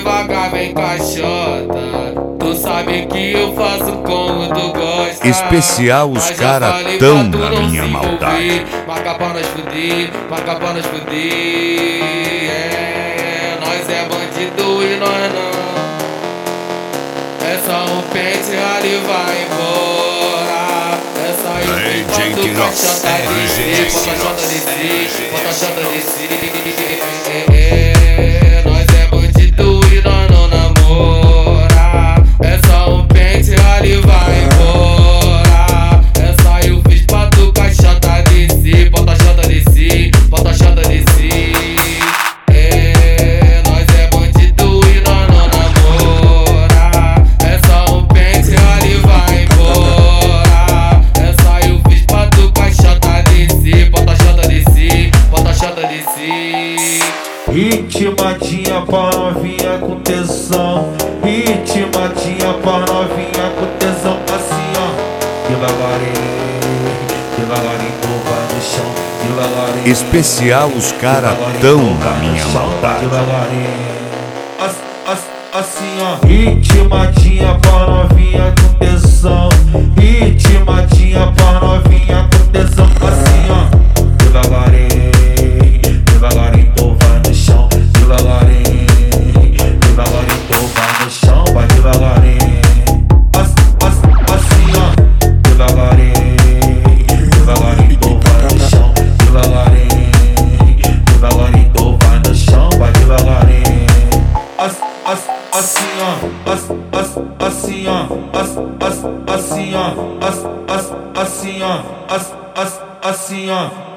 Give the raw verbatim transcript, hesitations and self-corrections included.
devagar, vem caixota. Tu sabe que eu faço como tu gosta. Especial os cara tão na minha maldade. Marca pra nós fudir, marca pra nós fudir. É, nós é bandido e nós não. É só um pente ali vai embora. É só eu Hey, que Jenky boto Ross. caixota de Hey, si, bota Jenky chota de Ross. si, bota chota de si. É, é, nós é bandido e nós não namora. É só um pente ali vai embora. É só eu fiz pra tu caixota de si, bota chota de si, bota chota de si. É, nós é bandido e nós não namora. É só um pente ali vai embora. É só eu fiz pra tu caixota de si, bota chota de si, bota chota de si. Ritmadinha pra novinha com tesão. Ritmadinha pra novinha com tesão. Assim ó, devagarinho, devagarinho tu vai no chão. Devagarinho, Especial os cara tão na minha maldade. devagarinho. As, as, assim ó, ritmadinha pra novinha com tesão. Ritmadinha pra novinha com tesão. Assim ó, devagarinho, devagarinho tu vai no chão. Devagarinho, devagarinho tu vai no chão. Vai devagarinho. As, as, assim ó, devagarinho, devagarinho tu vai no chão. Devagarinho, devagarinho tu vai no chão. Vai devagarinho. As, as, assim ó, as, as, assim ó, as, as, assim ó, as, as, assim ó, as, as, assim ó.